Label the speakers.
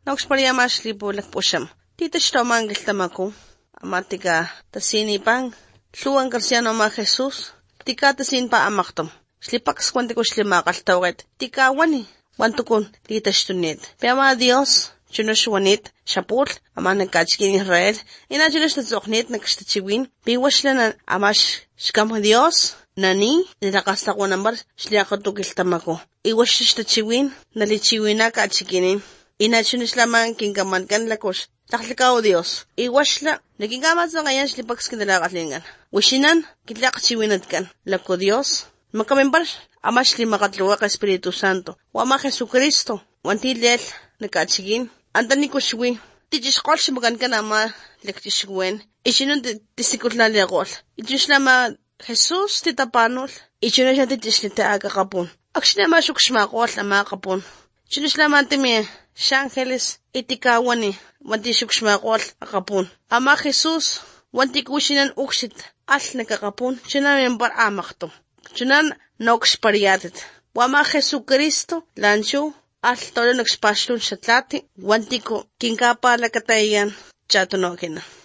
Speaker 1: Nauxpariamaxlipulakpuxam. Titachtomangiltamaku. Amatika tasinipan. Tluwan Garciano ama Jesús. Tika tasin pa amaktom. Xlipax cuantico xlimaqaltawet. Tika wani. Wantukun titachtunit. Peama Dios. Chunushwanit. Shapul. Ama nagkachikin Israel. Inachulish natzoqnit nagkashtachiwin. Piwashlanan amash shkamo Dios. Nani. Nilakastakunambar. Xliakatukiltamaku. Iwashishtachiwin. Nalichiwina kachikinin. Inachulish laman kinkamankan lakush. Taklikaw Dios. Iwashla. Nakinkamatsa ngayon xlipax kinalakatlingan. Wishinan. Kitlakachiwinatkan. Lako Dios. Makamimbar. Amash limakatluwak Espiritu Santo. Wama Jesucristo. Wantilel. Nakachikin. Antanikushwi. Tichishkolsh makankan ama lektishwen. Ishinun tisikutlalikol. Ichishlama Jesús titapanol. Ichunashan titishlita akakapun. Akshinama shukshmakol ama kapun. Chinushlama timi Shangeles itikawani. Wanti shukshmakol akapun. Ama Jesús. Wanti kushinan ukshit. Al nakakapun. Chinamimbar amakto. Chinan naukshpariatit. Wama Jesucristo lanchu. Al tolo nagspashlun shatlati. Wantiko kinkapa lakatayan chatunokina.